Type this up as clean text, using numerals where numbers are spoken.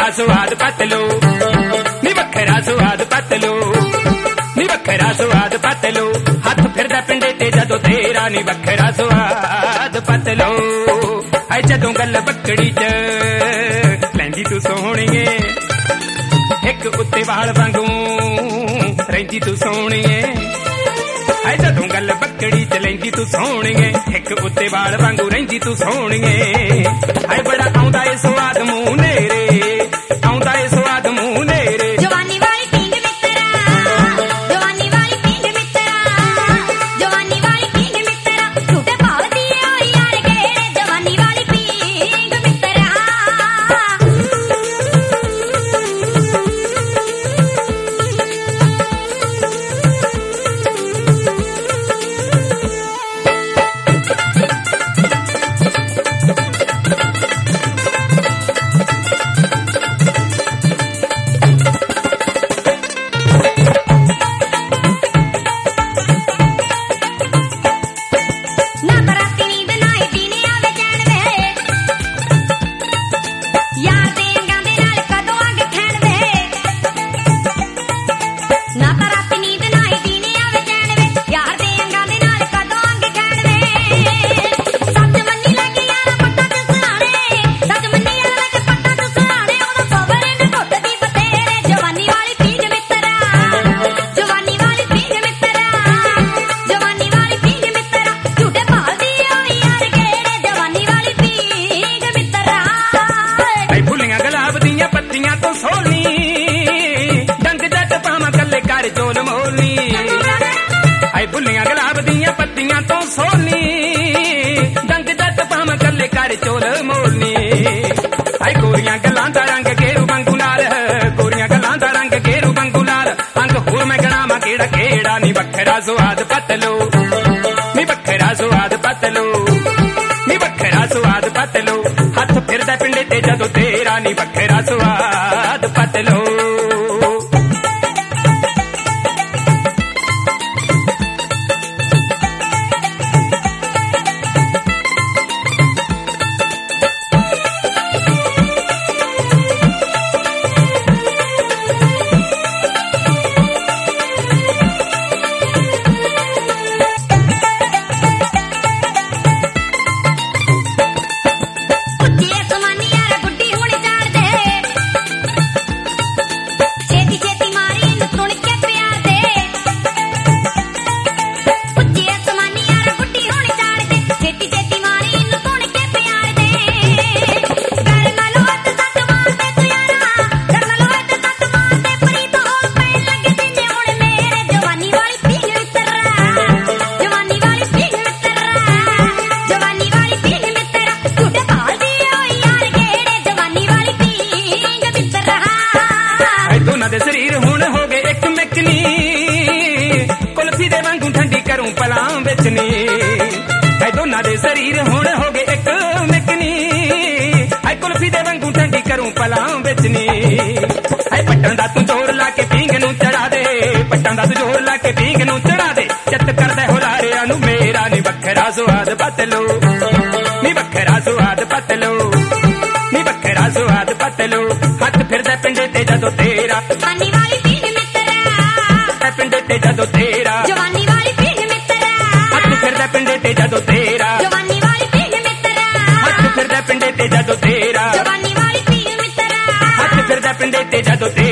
ਵੱਖਰਾ ਸੁਆਦ ਪਤਲੂ ਨੀ ਵੱਖਰਾ ਸੁਆਦ ਪਤਲੂ ਨੀ ਵੱਖਰਾ ਸੁਆਦ ਪਤਲੂ ਹੱਥ ਫਿਰਦਾ ਪਿੰਡੇ ਤੇ ਜਦੋਂ ਤੇਰਾ ਨੀ ਵੱਖਰਾ ਸੁਆਦ ਪਤਲੂ ਐ ਜਦੋਂ ਗੱਲ ਬੱਕੜੀ ਚ ਲੈਂਦੀ ਤੂੰ ਸੋਹਣੀਏ ਇੱਕ ਉੱਤੇ ਵਾਲ ਵਾਂਗੂ ਰਹਿੰਦੀ ਤੂੰ ਸੋਹਣੀਏ ਐ ਜਦੋਂ ਗੱਲ ਬੱਕੜੀ ਚ ਲੈਂਦੀ ਤੂੰ ਸੋਹਣੀਏ ਇੱਕ ਉੱਤੇ ਵਾਲ ਵਾਂਗੂ ਰਹਿੰਦੀ ਤੂੰ ਸੋਹਣੀਏ ਐ ਬੜਾ ਆਉਂਦਾ ਏ ਸਵਾਦ ਮੂੰਹ ਨੇਰੇ ਆਉਂਦਾ ਏ ਸਵਾਦ ਮੂੰਹ ਨੇਰੇ ਜਵਾਨੀ ਵਾਲੀ ਪੀਂਗ ਮਿੱਤਰਾ ਜਵਾਨੀ ਵਾਲੀ ਪੀਂਗ ਮਿੱਤਰਾ ਜਵਾਨੀ ਵਾਲੀ ਪੀਂਗ ਮਿੱਤਰਾ ਝੂਟੇ ਭਾਲਦੀ ਓ ਯਾਰ ਕਿਹੜੇ ਜਵਾਨੀ ਵਾਲੀ ਪੀਂਗ ਮਿੱਤਰਾ ਚੋਲ ਮੋਲੀ ਆਈ ਬੁੱਲੀਆਂ ਗੁਲਾਬ ਦੀਆਂ ਪੱਤੀਆਂ ਤੋਂ ਸੋਹਣੀ ਡੰਗ ਜੱਟ ਪਾਵਾਂ ਕੱਲੇ ਕਰ ਚੋਲ ਮੋਲਨੀ ਆਈ ਗੋਰੀਆਂ ਗੱਲਾਂ ਦਾ ਰੰਗ ਗੇਰੂ ਵਾਂਗੂ ਲਾਲ ਗੋਰੀਆਂ ਗੱਲਾਂ ਦਾ ਰੰਗ ਗੇਰੂ ਵਾਂਗੂ ਲਾਲ ਅੰਗ ਹੋਰ ਮੈਂ ਗਣਾਵਾਂ ਕਿਹੜਾ ਕਿਹੜਾ ਨੀ ਵੱਖਰਾ ਸੁਆਦ ਪਤਲੂ ਨੀ ਵੱਖਰਾ ਸੁਆਦ ਪਤਲੂ ਨੀ ਵੱਖਰਾ ਸੁਆਦ ਪਤਲੂ ਹੱਥ ਫਿਰਦਾ ਪਿੰਡੇ ਤੇ ਜਦੋਂ ਤੇਰਾ ਨੀ ਵੱਖਰਾ ਸੁਆਦ ਪਤਲੂ शरीर हुण हो गए एक मिकनी कुल्फी दे वांगू ठंडी करूं पलां बेचनी ऐ दोना दे शरीर हुण हो गए एक मिकनी ऐ कुल्फी दे वांगू ठंडी करूं पलां बेचनी ऐ पट्टां दा तू जोर ला के पींग नूं चढ़ा दे पट्टां दा तू जोर ला के पींग नूं चढ़ा दे चित करदा हुलारियां नूं मेरा नी वखरा सुआद पतलू नी वखरा सुआद पतलू नी वखरा सुआद पतलू हथ फिरदा पिंडे ते जदों तेरा जवानी वाली पींग मित्तरा पिंडे ते जदों तेरा जवानी वाली पींग मित्तरा हथ फिरदा पिंडे ते जदों तेरा जवानी वाली पींग मित्तरा हथ फिरदा पिंडे ते जदों तेरा जवानी वाली पींग मित्तरा हथ फिरदा पिंडे ते जदों